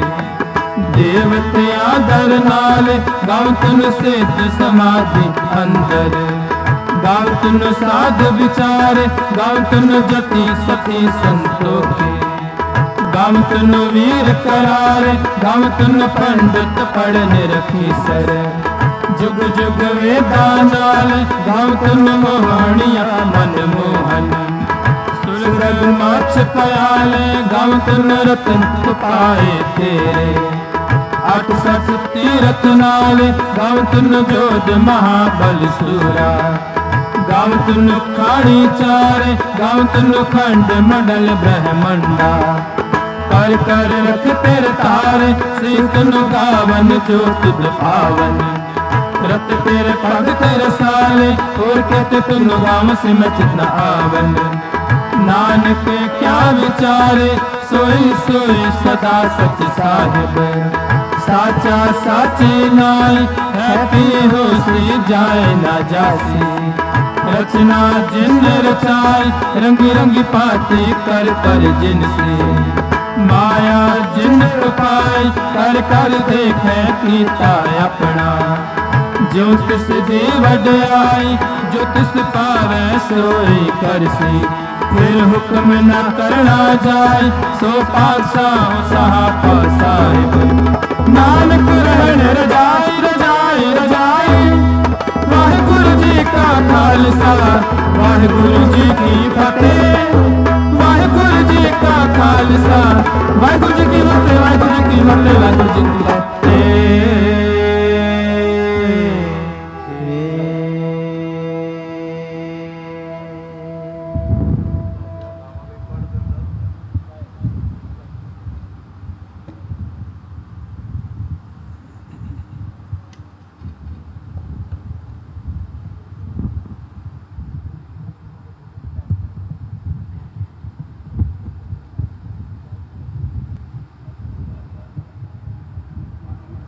देवतिया दर नाल गाँव तुन सिद्ध समाधि अंदर। गाँव तुन साध विचार गाँव तुन जति सती संतोखे। गाँव तुन वीर करार गाँव तुन पंडित पढ़ने रखी सर। जुग जुग वेदा नाल गाँव तुन मोहनिया मन मोहन। सुरगल माछ पयाले गाँव तुन रतन पाए तेरे। आठ सठ तीरथ नाल गाँव तुन जोध महाबल सूरा। गाँव तुन खाड़ी चार गाँव तुन खंड मंडल ब्रह्मंडा। कर कर रख तेरे तारे श्री तुन गावन जो तुद पावन। रत तेरे पग तेरे साले और कहते तुन गाँव से मैं चितना आवन। नानक क्या विचारे सोई सोई सदा सच साहिब। साचा साची नाई है पी हो श्री जाए ना जासी। रचना जिन रचाई रंगी रंगी पाती कर कर जिनसे। माया जिन उपाय कर कर देखे कीता अपना। जो तिस दी वड्याई, जो तिस पावै सोई करसी, फिर हुक्म न करना जाए, सो पातशाह सहापा साहिब। नानक रहन रजाई रजाई रजाई, वाहिगुरु जी का खालसा वाहिगुरु जी की फतेह, वाहिगुरु जी का खालसा वाहिगुरु जी की फतेह, वाहिगुरु जी की फतेह, वाहिगुरु जी की फतेह।